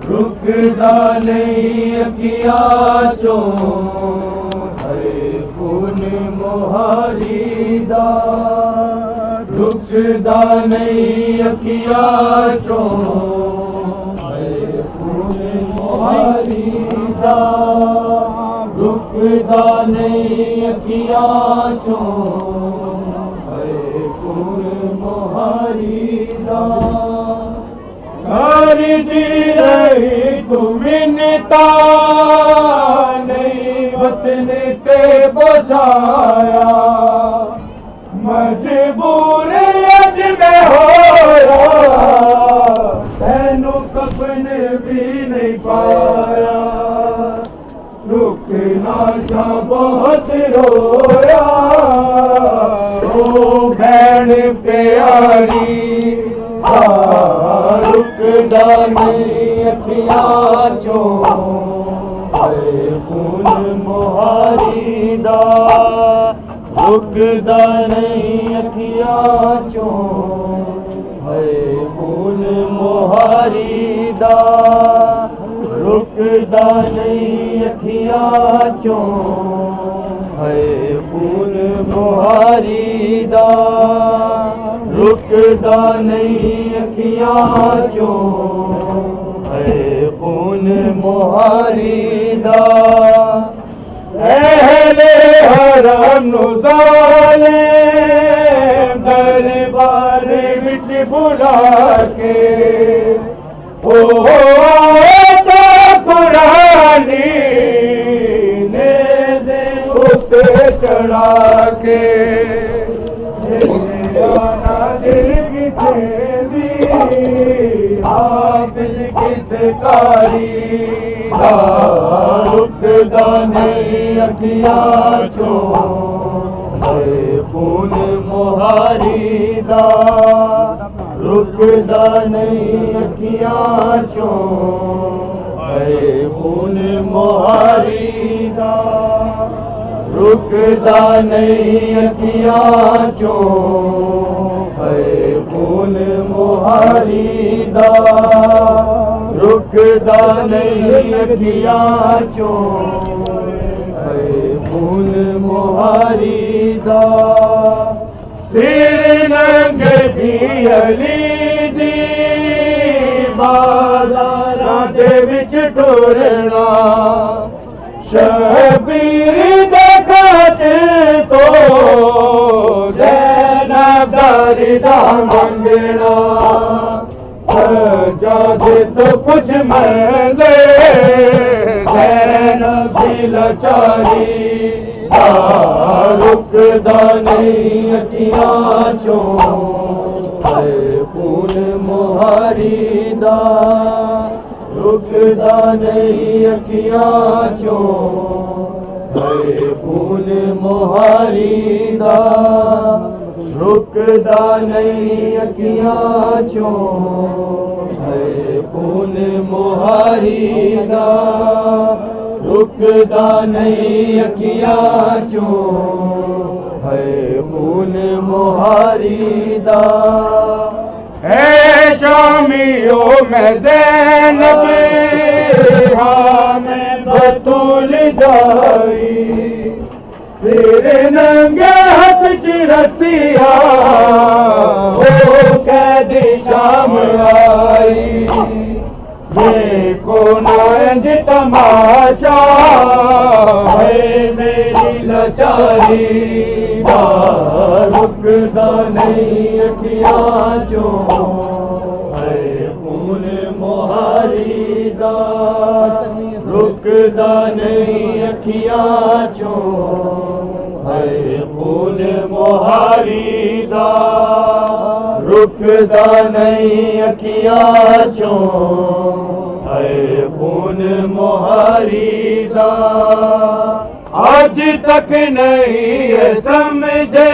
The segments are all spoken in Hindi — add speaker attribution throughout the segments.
Speaker 1: रुकदा नहीं अखिया चो है खून मुहारी दा रुकदा नहीं अखिया चो है खून मुहारी दा रुकदा नहीं अखिया चो है खून मुहारी दा सारी दी रही तुमिनता नहीं वतन ते बचाया मजबूर अज में होया तैनू कफन भी नहीं पाया रुकना सा बहुत रोया ओ भैन प्यारी रुकदा नहीं अखिया चो है खून मुहारी दा रुकदा नहीं अखिया चो है खून मुहारी दा रुकदा नहीं अखिया चो है खून मुहारी दा रुकदा नहीं अखिया चो है खून मुहारी दा अहले हरम नु ज़ालिम दरबार विच बुला के ओ आयता कुरानी नेज़े उते चढ़ा के दिल की तेरी हाफिज किसकारी रुकदा नहीं अखिया चो है खून मुहारी दा रुकदा नहीं अखिया चो है खून मुहारी दा रुकदा नहीं अखिया चो है खून मुहारी दा रुकदा नहीं अखिया चो है खून मुहारी दा सिर लंघदी अली दी बाज़ारां दे विच टुरना शबीर दे खातिर तो जैनबदारी दा मंगना सजादे तो कुछ मंगे जैनब दी लाचारी रुकदा नहीं अखिया चो है खून मुहारी दा रुकदा नहीं अखिया चो है खून मुहारी दा रुकदा नहीं अखिया चो है खून मुहारी दा रुकदा नहीं अखिया चो है खून मुहारी दा है शामियों में ज़ैनब हाँ मैं बतूल जाई सिर नंगे हाथ च रसिया हो कैदी शाम आई देखो नांद तमाशा है मेरी लाचारी रुकदा नहीं अखिया चो है खून मुहारी दा रुकदा नहीं अखिया चो है खून मुहारी दा रुकदा नहीं अखिया चो है खून मुहारी दा आज तक नहीं समझे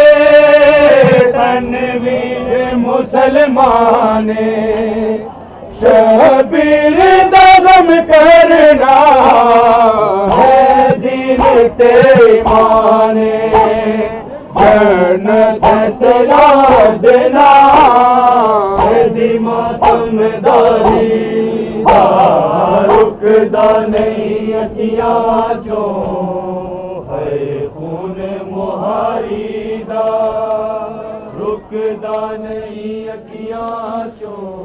Speaker 1: तनवीर मुसलमान शबीर दगम करना है दीन ते ईमाने जन्नत सला देना है दी मातमदारी रुकदा नहीं अखियां चो है खून मुहारी दा रुकदा नहीं अखियां चो